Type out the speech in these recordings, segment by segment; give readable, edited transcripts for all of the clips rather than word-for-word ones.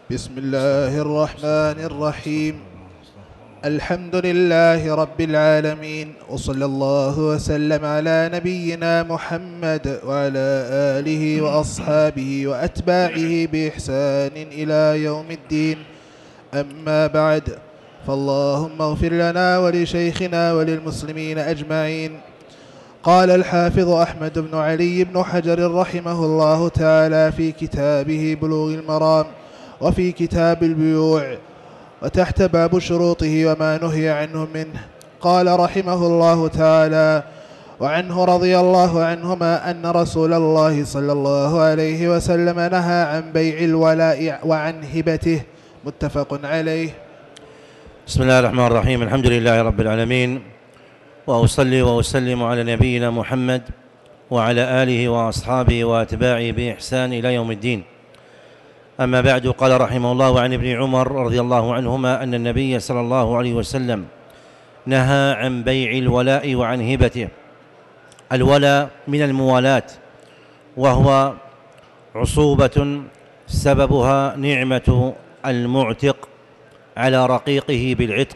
بسم الله الرحمن الرحيم. الحمد لله رب العالمين، وصلى الله وسلم على نبينا محمد وعلى آله وأصحابه وأتباعه بإحسان إلى يوم الدين. أما بعد، فاللهم اغفر لنا ولشيخنا وللمسلمين أجمعين. قال الحافظ أحمد بن علي بن حجر رحمه الله تعالى في كتابه بلوغ المرام وفي كتاب البيوع وتحت باب شروطه وما نهي عنه منه، قال رحمه الله تعالى: وعنه رضي الله عنهما أن رسول الله صلى الله عليه وسلم نهى عن بيع الولاء وعن هبته. متفق عليه. بسم الله الرحمن الرحيم. الحمد لله رب العالمين، وأصلي وأسلم على نبينا محمد وعلى آله وأصحابه وأتباعه بإحسان إلى يوم الدين. أما بعد، قال رحمه الله: عن ابن عمر رضي الله عنهما أن النبي صلى الله عليه وسلم نهى عن بيع الولاء وعن هبته. الولاء من الموالاة، وهو عصوبة سببها نعمة المعتق على رقيقه بالعتق.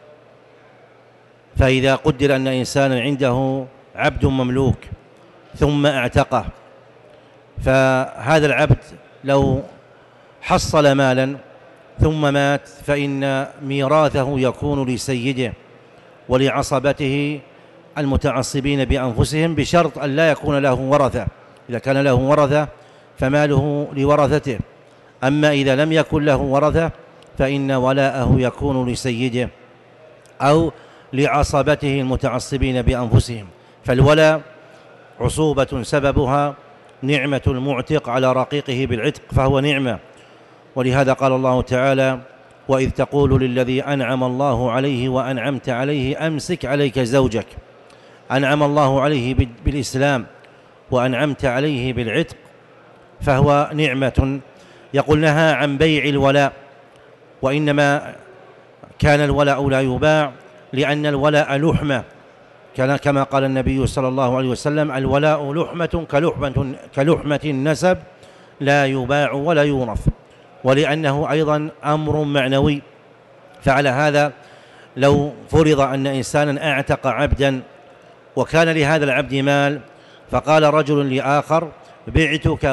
فإذا قدر أن إنسانا عنده عبد مملوك ثم اعتقه، فهذا العبد لو حصل مالا ثم مات فإن ميراثه يكون لسيده ولعصبته المتعصبين بأنفسهم، بشرط أن لا يكون له ورثة. إذا كان له ورثة فماله لورثته، أما إذا لم يكن له ورثة فإن ولاءه يكون لسيده أو لعصبته المتعصبين بأنفسهم. فالولاء عصوبة سببها نعمة المعتق على رقيقه بالعتق، فهو نعمة. ولهذا قال الله تعالى: وإذ تقول للذي أنعم الله عليه وأنعمت عليه أمسك عليك زوجك. أنعم الله عليه بالإسلام وأنعمت عليه بالعتق، فهو نعمة. يقول: نهى عن بيع الولاء، وإنما كان الولاء لا يباع لأن الولاء لحمة، كما قال النبي صلى الله عليه وسلم: الولاء لحمة كلحمة النسب لا يباع ولا يورث. ولأنه أيضا أمر معنوي، فعلى هذا لو فرض أن إنسانا أعتق عبدا وكان لهذا العبد مال، فقال رجل لآخر: بعتك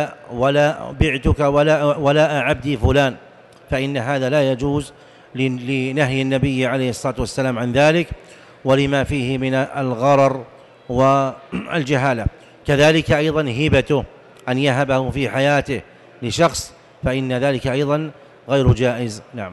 ولاء عبدي فلان، فإن هذا لا يجوز لنهي النبي عليه الصلاة والسلام عن ذلك، ولما فيه من الغرر والجهالة. كذلك أيضا هبته، أن يهبه في حياته لشخص، فإن ذلك أيضا غير جائز. نعم.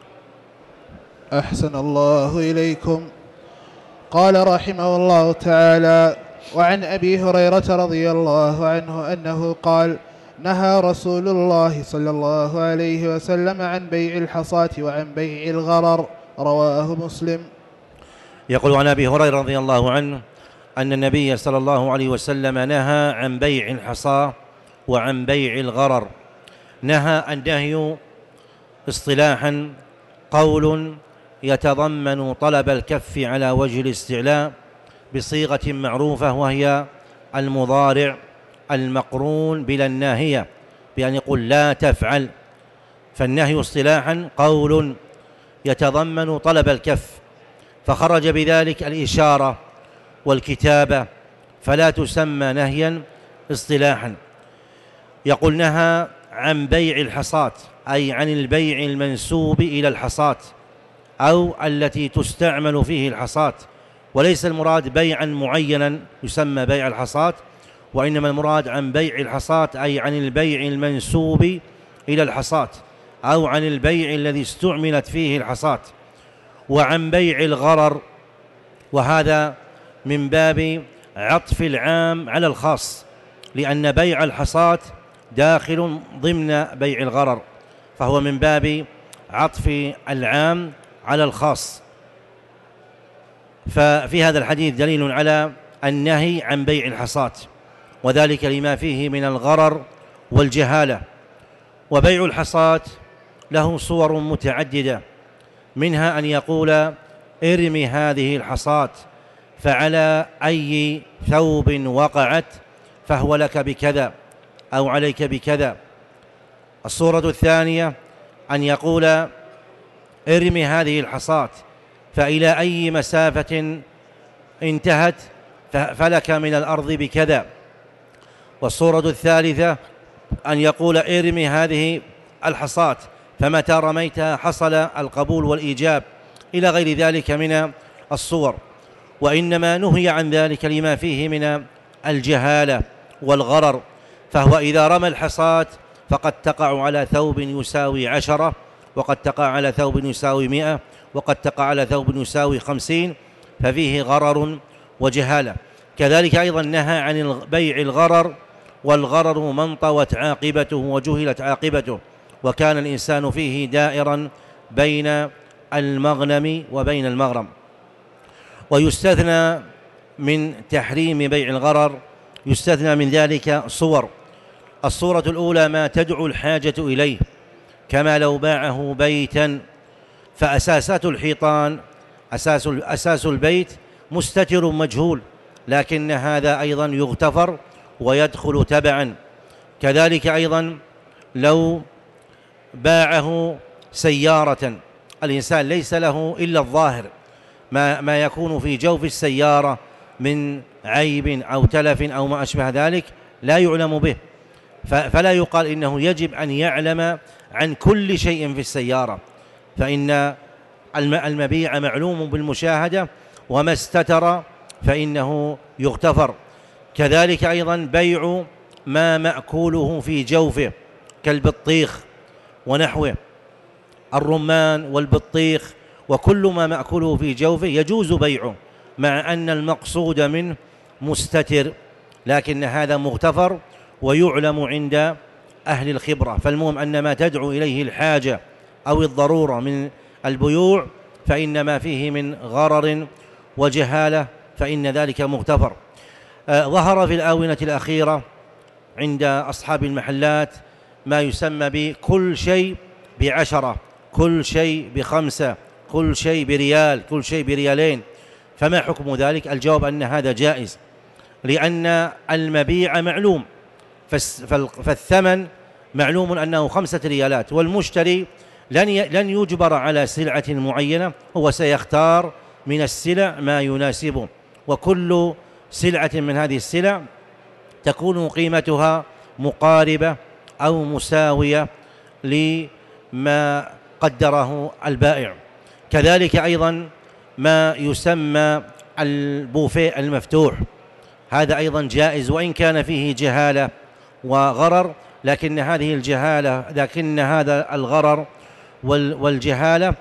أحسن الله إليكم. قال رحمه الله تعالى: وعن أبي هريرة رضي الله عنه أنه قال: نهى رسول الله صلى الله عليه وسلم عن بيع الحصاة وعن بيع الغرر. رواه مسلم. يقول عن أبي هريرة رضي الله عنه أن النبي صلى الله عليه وسلم نهى عن بيع الحصاة وعن بيع الغرر. نهى النهي اصطلاحا قول يتضمن طلب الكف على وجه الاستعلاء بصيغة معروفة، وهي المضارع المقرون بلا الناهية، بأن يقول لا تفعل. فالنهي اصطلاحا قول يتضمن طلب الكف، فخرج بذلك الإشارة والكتابة، فلا تسمى نهيا اصطلاحا. يقول: نهى عن بيع الحصاة، أي عن البيع المنسوب إلى الحصاة أو التي تستعمل فيه الحصاة، وليس المراد بيعا معينا يسمى بيع الحصاة، وإنما المراد عن بيع الحصاة أي عن البيع المنسوب إلى الحصاة أو عن البيع الذي استعملت فيه الحصاة. وعن بيع الغرر، وهذا من باب عطف العام على الخاص، لأن بيع الحصاة داخل ضمن بيع الغرر، فهو من باب عطف العام على الخاص. ففي هذا الحديث دليل على النهي عن بيع الحصاة، وذلك لما فيه من الغرر والجهالة. وبيع الحصاة له صور متعددة، منها أن يقول: ارمي هذه الحصاة، فعلى أي ثوب وقعت فهو لك بكذا أو عليك بكذا. الصورة الثانية أن يقول ارمي هذه الحصاة فإلى أي مسافة انتهت فلك من الأرض بكذا. والصورة الثالثة أن يقول ارمي هذه الحصاة فمتى رميتها حصل القبول والإيجاب، إلى غير ذلك من الصور. وإنما نهي عن ذلك لما فيه من الجهالة والغرر، فهو إذا رمى الحصاة فقد تقع على ثوب يساوي 10، وقد تقع على ثوب يساوي 100، وقد تقع على ثوب يساوي 50، ففيه غرر وجهالة. كذلك أيضا نهى عن بيع الغرر، والغرر من طوت عاقبته وجهلت عاقبته، وكان الإنسان فيه دائرا بين المغنم وبين المغرم. ويستثنى من تحريم بيع الغرر، يستثنى من ذلك صور. الصورة الأولى ما تدعو الحاجة إليه، كما لو باعه بيتا فأساسات الحيطان أساس البيت مستتر مجهول، لكن هذا أيضا يغتفر ويدخل تبعا. كذلك أيضا لو باعه سيارة، الإنسان ليس له إلا الظاهر، ما يكون في جوف السيارة من عيب أو تلف أو ما أشبه ذلك لا يعلم به، فلا يقال إنه يجب أن يعلم عن كل شيء في السيارة، فإن المبيع معلوم بالمشاهدة، وما استتر فإنه يغتفر. كذلك أيضا بيع ما مأكوله في جوفه كالبطيخ ونحوه، الرمان والبطيخ وكل ما مأكوله في جوفه يجوز بيعه، مع أن المقصود منه مستتر، لكن هذا مغتفر ويعلم عند أهل الخبرة. فالمهم أن ما تدعو إليه الحاجة أو الضرورة من البيوع فإن ما فيه من غرر وجهالة فإن ذلك مغتفر. ظهر في الآونة الأخيرة عند أصحاب المحلات ما يسمى بكل شيء ب10، كل شيء ب5، كل شيء بريال، كل شيء بريالين. فما حكم ذلك؟ الجواب أن هذا جائز، لأن المبيع معلوم، فالثمن معلوم أنه 5 ريالات، والمشتري لن يجبر على سلعة معينة، هو سيختار من السلع ما يناسبه، وكل سلعة من هذه السلع تكون قيمتها مقاربة أو مساوية لما قدره البائع. كذلك أيضا ما يسمى البوفيه المفتوح، هذا أيضا جائز، وإن كان فيه جهالة وغرر، لكن هذا الغرر والجهالة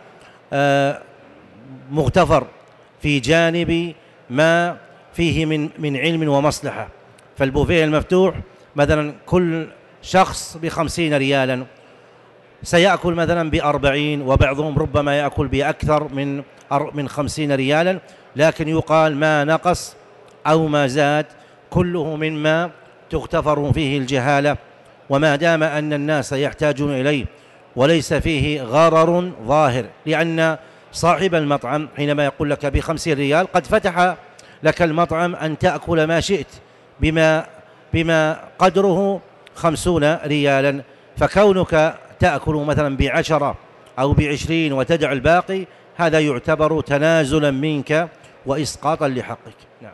مغتفر في جانب ما فيه من علم ومصلحة. فالبوفيه المفتوح مثلا كل شخص ب50 ريالا سيأكل مثلا ب40، وبعضهم ربما يأكل بأكثر من 50 ريالا، لكن يقال ما نقص أو ما زاد كله مما تغتفر فيه الجهالة، وما دام أن الناس يحتاجون إليه وليس فيه غرر ظاهر. لأن صاحب المطعم حينما يقول لك ب50 ريال قد فتح لك المطعم أن تأكل ما شئت بما قدره 50 ريالا، فكونك تأكل مثلا ب10 أو ب20 وتدع الباقي هذا يعتبر تنازلا منك وإسقاطا لحقك. نعم.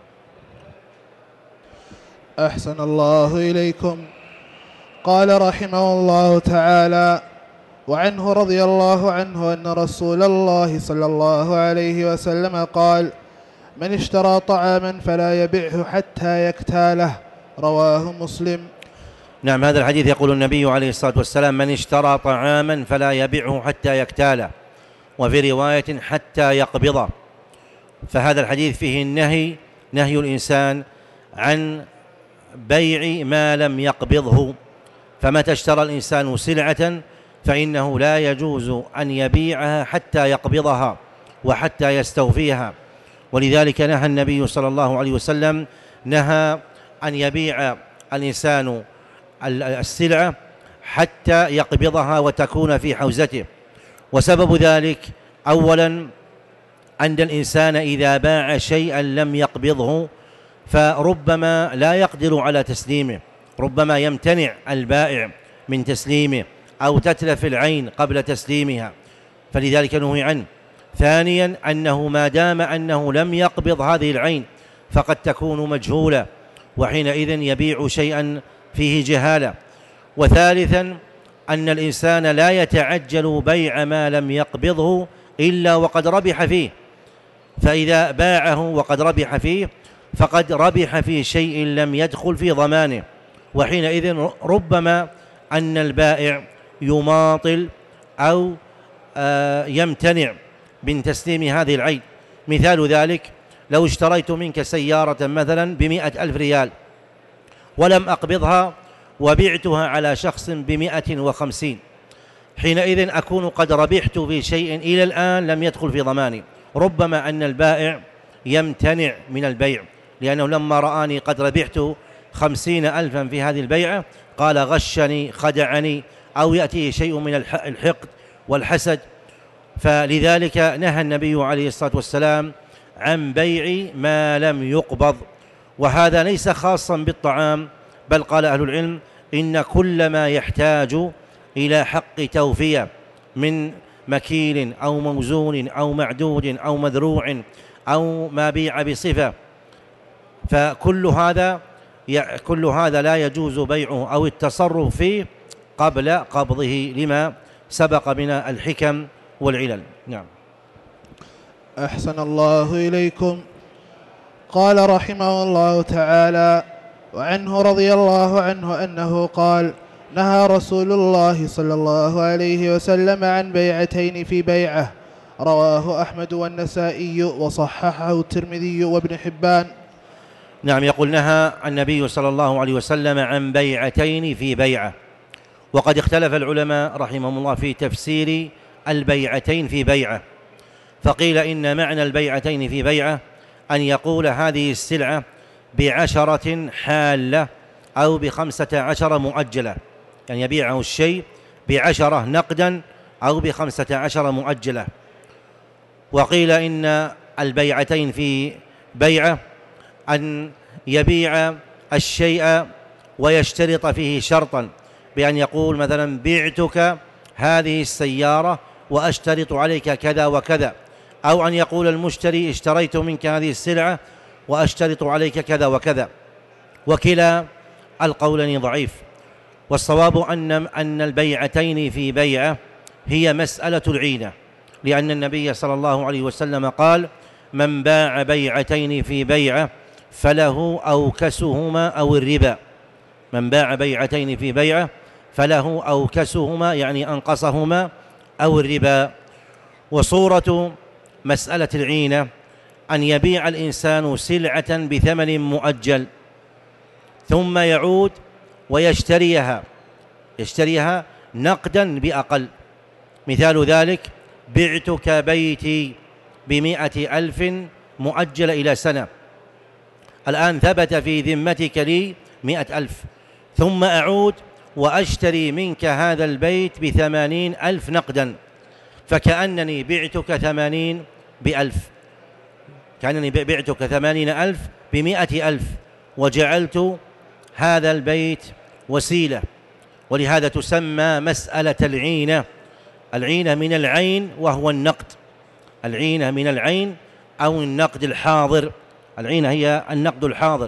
أحسن الله إليكم. قال رحمه الله تعالى: وعنه رضي الله عنه أن رسول الله صلى الله عليه وسلم قال: من اشترى طعاما فلا يبعه حتى يكتاله. رواه مسلم. نعم، هذا الحديث يقول النبي عليه الصلاة والسلام: من اشترى طعاما فلا يبعه حتى يكتاله، وفي رواية حتى يقبضه. فهذا الحديث فيه نهي الإنسان عن بيع ما لم يقبضه، فمتى اشترى الإنسان سلعة فإنه لا يجوز أن يبيعها حتى يقبضها وحتى يستوفيها. ولذلك نهى النبي صلى الله عليه وسلم نهى أن يبيع الإنسان السلعة حتى يقبضها وتكون في حوزته. وسبب ذلك أولا أن الإنسان إذا باع شيئا لم يقبضه فربما لا يقدر على تسليمه، ربما يمتنع البائع من تسليمه أو تتلف العين قبل تسليمها، فلذلك نهي عنه. ثانيا أنه ما دام أنه لم يقبض هذه العين فقد تكون مجهولة، وحينئذ يبيع شيئا فيه جهالة. وثالثا أن الإنسان لا يتعجل بيع ما لم يقبضه إلا وقد ربح فيه، فإذا باعه وقد ربح فيه فقد ربح في شيء لم يدخل في ضمانه، وحينئذ ربما أن البائع يماطل أو يمتنع من تسليم هذه العين. مثال ذلك: لو اشتريت منك سيارة مثلا ب100,000 ريال ولم أقبضها وبعتها على شخص ب150، حينئذ أكون قد ربحت في شيء إلى الآن لم يدخل في ضماني. ربما أن البائع يمتنع من البيع لأنه لما رآني قد ربحت 50,000 في هذه البيعة قال غشني خدعني، أو يأتيه شيء من الحقد والحسد. فلذلك نهى النبي عليه الصلاة والسلام عن بيع ما لم يقبض. وهذا ليس خاصا بالطعام، بل قال أهل العلم إن كل ما يحتاج إلى حق توفية من مكيل أو موزون أو معدود أو مذروع أو ما بيع بصفة، فكل هذا لا يجوز بيعه أو التصرف فيه قبل قبضه لما سبق من الحكم والعلل. نعم. أحسن الله إليكم. قال رحمه الله تعالى: وعنه رضي الله عنه أنه قال: نهى رسول الله صلى الله عليه وسلم عن بيعتين في بيعة. رواه أحمد والنسائي وصححه الترمذي وابن حبان. نعم، يقول نهى النبي صلى الله عليه وسلم عن بيعتين في بيعة. وقد اختلف العلماء رحمهم الله في تفسير البيعتين في بيعة، فقيل إن معنى البيعتين في بيعة أن يقول هذه السلعة ب10 حالة أو ب15 مؤجلة، يعني يبيعه الشيء ب10 نقدا أو ب15 مؤجلة. وقيل إن البيعتين في بيعة أن يبيع الشيء ويشترط فيه شرطا، بأن يقول مثلا بعتك هذه السيارة وأشترط عليك كذا وكذا، أو أن يقول المشتري اشتريت منك هذه السلعة وأشترط عليك كذا وكذا. وكلا القولين ضعيف، والصواب أن البيعتين في بيعة هي مسألة العينة، لأن النبي صلى الله عليه وسلم قال: من باع بيعتين في بيعة فله أوكسهما أو الربا. من باع بيعتين في بيعة فله أوكسهما يعني أنقصهما أو الربا. وصورة مسألة العينة أن يبيع الإنسان سلعة بثمن مؤجل ثم يعود ويشتريها نقدا بأقل. مثال ذلك: بعتك بيتي ب100,000 مؤجل إلى سنة، الآن ثبت في ذمتك لي 100,000، ثم أعود وأشتري منك هذا البيت ب80,000 نقدا، فكأنني بعتك 80 ب1000، كأنني بعتك 80,000 ب100,000 وجعلت هذا البيت وسيلة. ولهذا تسمى مسألة العينة. العينة من العين وهو النقد، العينة من العين أو النقد الحاضر. العينة هي النقد الحاضر.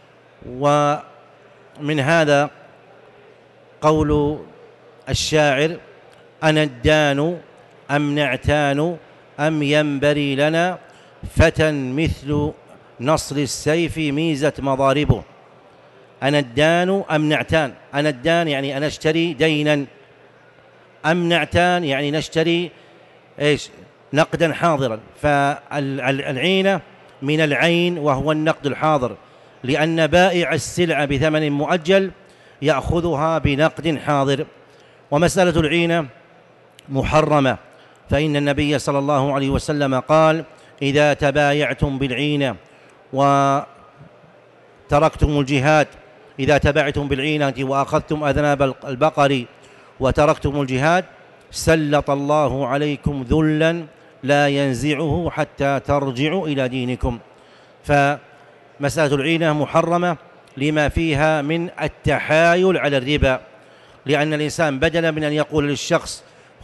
ومن هذا قول الشاعر: أنا الدان أم نعتان أم ينبري لنا فتى مثل نصر السيف ميزة مضاربه. أنا الدان أم نعتان، أنا الدان يعني أنا أشتري دينا، أم نعتان يعني نشتري نقدا حاضرا. فالعينة من العين وهو النقد الحاضر، لأن بائع السلعة بثمن مؤجل يأخذها بنقد حاضر. ومسألة العينة محرمة، فإن النبي صلى الله عليه وسلم قال: إذا تبايعتم بالعينة وتركتم الجهاد، إذا تبايعتم بالعينة وأخذتم أذناب البقر وتركتم الجهاد سلط الله عليكم ذلا لا ينزعه حتى ترجعوا إلى دينكم. فمسألة العينة محرمة لما فيها من التحايل على الربا. لأن الإنسان بدلا من أن يقول للشخص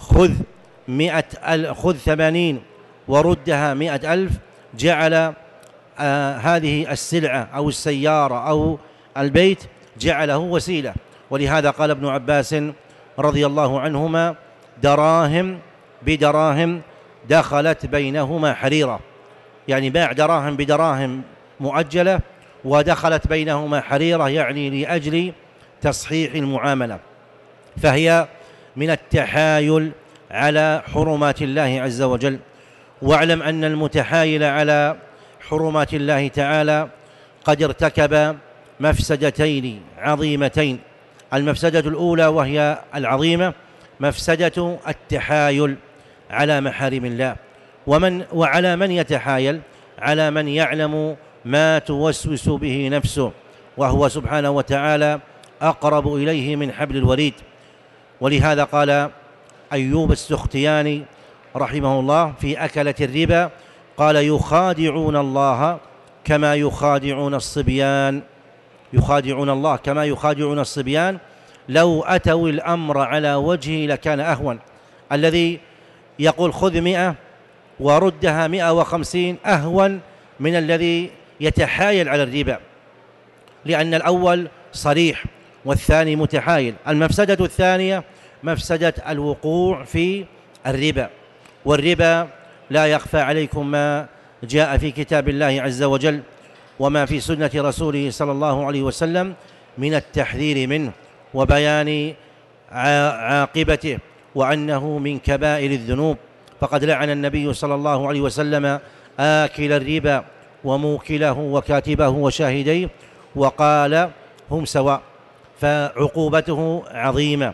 خذ 80 وردها 100,000، جعل هذه السلعة أو السيارة أو البيت جعله وسيلة. ولهذا قال ابن عباس رضي الله عنهما: دراهم بدراهم دخلت بينهما حريرة، يعني باع دراهم بدراهم مؤجلة ودخلت بينهما حريرة، يعني لأجل تصحيح المعاملة. فهي من التحايل على حرمات الله عز وجل. واعلم أن المتحايل على حرمات الله تعالى قد ارتكب مفسدتين عظيمتين. المفسدة الأولى وهي العظيمة مفسدة التحايل على محارم الله. وعلى من يتحايل؟ على من يعلم ما توسوس به نفسه، وهو سبحانه وتعالى أقرب إليه من حبل الوريد. ولهذا قال أيوب السختياني رحمه الله في أكلة الربا، قال: يخادعون الله كما يخادعون الصبيان، يخادعون الله كما يخادعون الصبيان، لو أتوا الأمر على وجهه لكان أهون. الذي يقول خذ 100 وردها 150 أهون من الذي يتحايل على الربا، لأن الأول صريح والثاني متحايل. المفسدة الثانية مفسدة الوقوع في الربا. والربا لا يخفى عليكم ما جاء في كتاب الله عز وجل وما في سنة رسوله صلى الله عليه وسلم من التحذير منه وبيان عاقبته، وأنه من كبائر الذنوب. فقد لعن النبي صلى الله عليه وسلم آكل الربا وموكله وكاتبه وشاهديه، وقال: هم سواء. فعقوبته عظيمة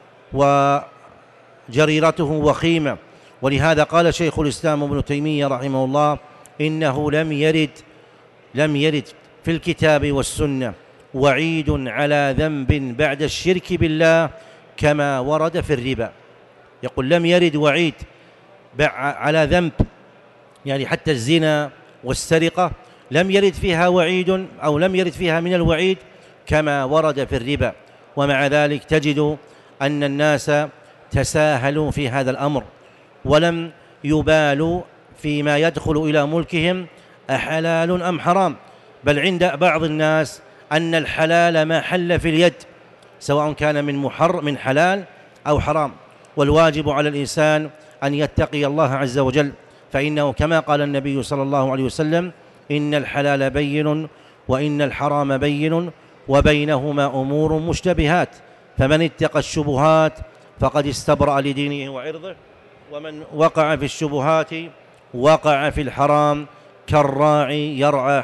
وجريرته وخيمة. ولهذا قال شيخ الإسلام ابن تيمية رحمه الله: إنه لم يرد في الكتاب والسنة وعيد على ذنب بعد الشرك بالله كما ورد في الربا. يقول لم يرد وعيد على ذنب، يعني حتى الزنا والسرقة لم يرد فيها وعيد، أو لم يرد فيها من الوعيد كما ورد في الربا. ومع ذلك تجد أن الناس تساهلوا في هذا الأمر ولم يبالوا فيما يدخل إلى ملكهم أحلال أم حرام، بل عند بعض الناس أن الحلال ما حل في اليد، سواء كان من حلال أو حرام. والواجب على الإنسان أن يتقي الله عز وجل، فإنه كما قال النبي صلى الله عليه وسلم: إن الحلال بين وإن الحرام بين وبينهما أمور مشتبهات، فمن اتقى الشبهات فقد استبرأ لدينه وعرضه، ومن وقع في الشبهات وقع في الحرام كالراعي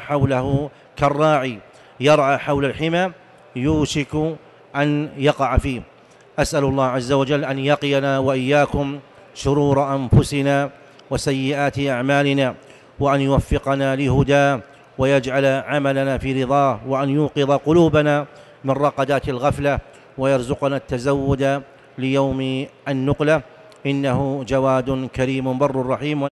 يرعى حول الحمى يوشك أن يقع فيه. أسأل الله عز وجل أن يقينا وإياكم شرور أنفسنا وسيئات أعمالنا، وأن يوفقنا لهداه، ويجعل عملنا في رضاه، وأن يوقظ قلوبنا من رقدات الغفلة، ويرزقنا التزود ليوم النقلة، إنه جواد كريم بر رحيم.